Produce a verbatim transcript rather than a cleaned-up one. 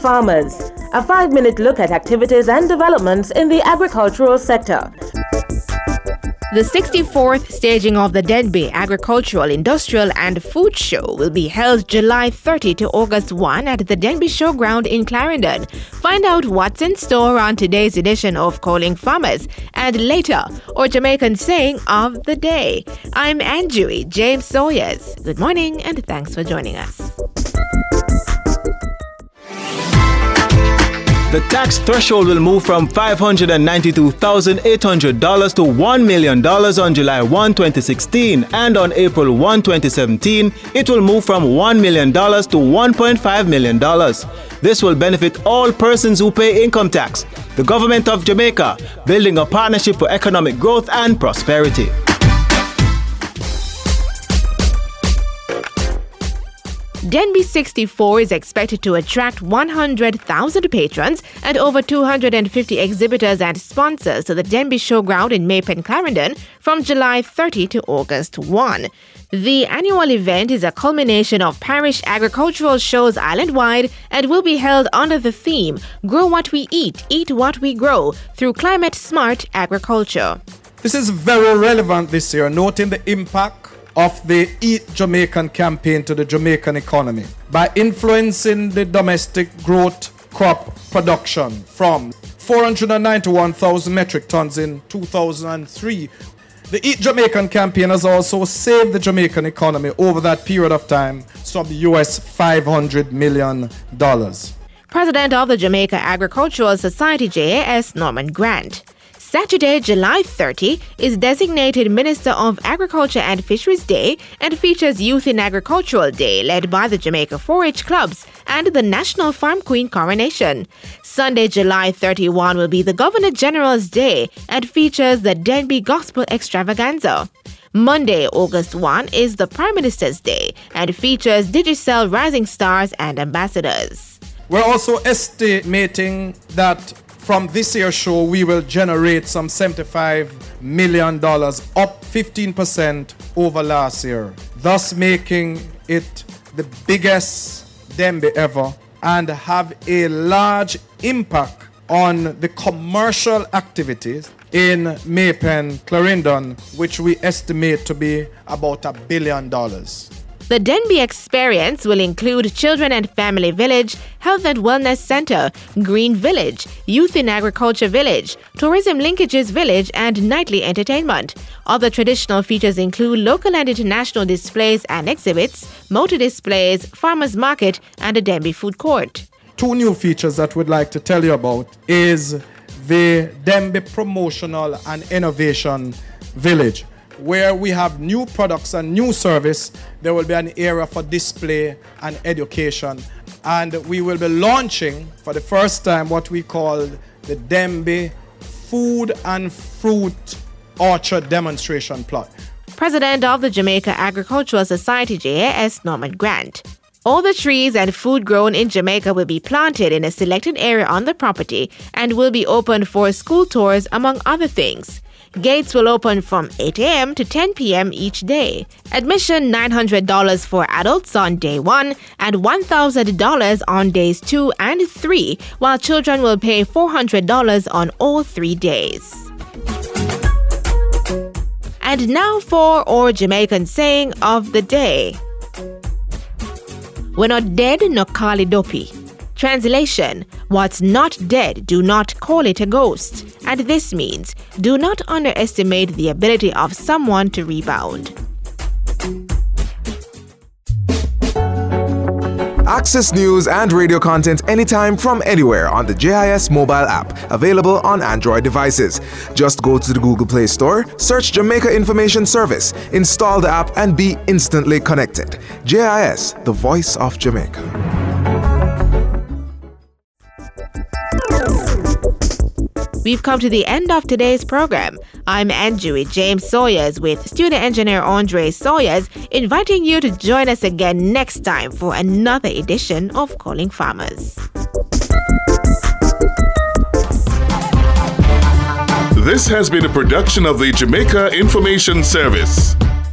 Farmers, a five-minute look at activities and developments in the agricultural sector. The sixty-fourth staging of the Denbigh Agricultural, Industrial and Food Show will be held July thirtieth to August first at the Denbigh Showground in Clarendon. Find out what's in store on today's edition of Calling Farmers and later, or Jamaican saying of the day. I'm Andrew James Sawyers. Good morning and thanks for joining us. The tax threshold will move from five hundred ninety-two thousand eight hundred dollars to one million dollars on July first, twenty sixteen, and on April first, twenty seventeen, it will move from one million dollars to one point five million dollars. This will benefit all persons who pay income tax. The Government of Jamaica, building a partnership for economic growth and prosperity. Denbigh sixty-four is expected to attract one hundred thousand patrons and over two hundred fifty exhibitors and sponsors to the Denbigh Showground in Maypen, Clarendon from July thirtieth to August first. The annual event is a culmination of parish agricultural shows island-wide and will be held under the theme Grow What We Eat, Eat What We Grow through climate-smart agriculture. This is very relevant this year, noting the impact of the Eat Jamaican campaign to the Jamaican economy by influencing the domestic growth crop production from four hundred ninety-one thousand metric tons in two thousand three. The Eat Jamaican campaign has also saved the Jamaican economy over that period of time some U S five hundred million dollars. President of the Jamaica Agricultural Society J A S, Norman Grant. Saturday, July thirtieth, is designated Minister of Agriculture and Fisheries Day and features Youth in Agricultural Day led by the Jamaica four H Clubs and the National Farm Queen Coronation. Sunday, July thirty-first will be the Governor General's Day and features the Denbigh Gospel Extravaganza. Monday, August first, is the Prime Minister's Day and features Digicel Rising Stars and Ambassadors. We're also estimating that from this year's show, we will generate some seventy-five million dollars, up fifteen percent over last year, thus making it the biggest Denbigh ever and have a large impact on the commercial activities in Maypen, Clarendon, which we estimate to be about a billion dollars. The Denbigh experience will include Children and Family Village, Health and Wellness Center, Green Village, Youth in Agriculture Village, Tourism Linkages Village, and nightly entertainment. Other traditional features include local and international displays and exhibits, motor displays, farmers market, and a Denbigh food court. Two new features that we'd like to tell you about is the Denbigh Promotional and Innovation Village, where we have new products and new service. There will be an area for display and education. And we will be launching for the first time what we call the Denbigh Food and Fruit Orchard Demonstration Plot. President of the Jamaica Agricultural Society J A S, Norman Grant. All the trees and food grown in Jamaica will be planted in a selected area on the property and will be open for school tours, among other things. Gates will open from eight a.m. to ten p.m. each day. Admission nine hundred dollars for adults on day one and one thousand dollars on days two and three, while children will pay four hundred dollars on all three days. And now for our Jamaican saying of the day. We're not dead, no call it dopey. Translation: what's not dead, do not call it a ghost. And this means, do not underestimate the ability of someone to rebound. Access news and radio content anytime from anywhere on the J I S mobile app, available on Android devices. Just go to the Google Play Store, search Jamaica Information Service, install the app and be instantly connected. J I S, the voice of Jamaica. We've come to the end of today's program. I'm Andrew James Sawyers with studio engineer Andre Sawyers, inviting you to join us again next time for another edition of Calling Farmers. This has been a production of the Jamaica Information Service.